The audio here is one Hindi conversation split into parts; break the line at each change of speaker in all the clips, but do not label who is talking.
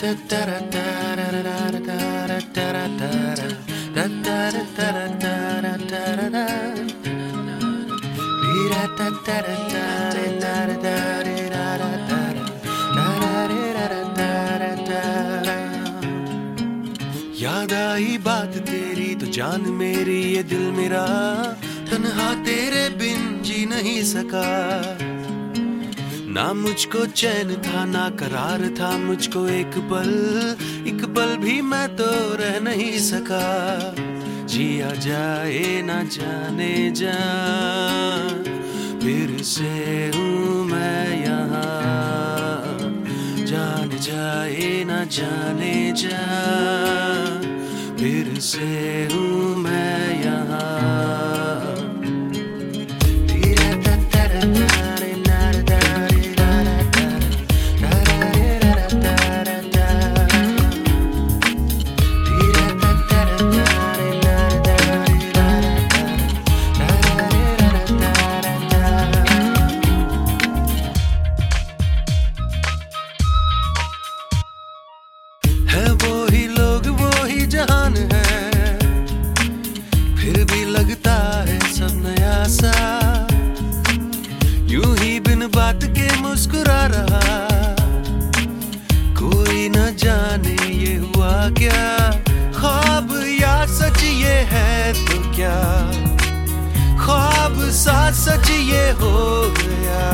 याद आई बात तेरी तो जान मेरी ये दिल मेरा तन्हा तेरे बिन जी नहीं सका। ना मुझको चैन था ना करार था मुझको एक पल भी मैं तो रह नहीं सका। जिया जाए ना जाने जा फिर से हूँ मैं यहाँ, जान जाए ना जाने जा फिर से हूँ मैं यहाँ। है वो ही लोग वो ही जहान है, फिर भी लगता है सब नया सा। यूं ही बिन बात के मुस्कुरा रहा, कोई न जाने ये हुआ क्या। ख्वाब या सच ये है तो क्या, ख्वाब सा सच ये हो गया।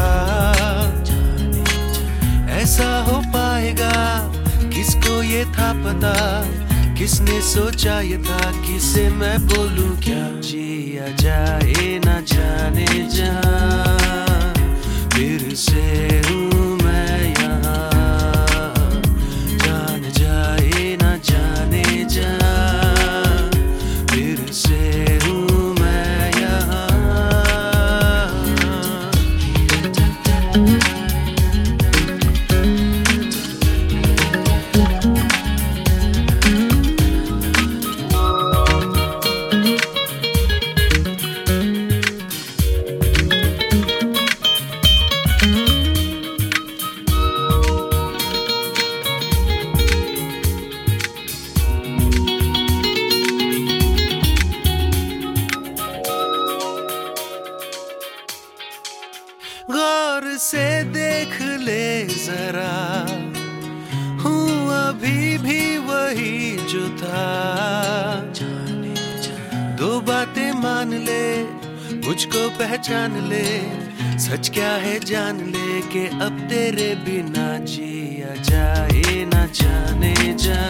ऐसा हो पाएगा किसको ये था पता, किसने सोचा ये था किसे मैं बोलूं क्या। जिया जाए ना जाने जा फिर से हूँ मैं यहाँ, जान जाए ना जाने जा फिर से हूँ मैं यहाँ। गौर से देख ले जरा, हूँ अभी भी वही जो था। दो बातें मान ले मुझको पहचान ले, सच क्या है जान ले कि अब तेरे बिना जिया जाए ना जाने जा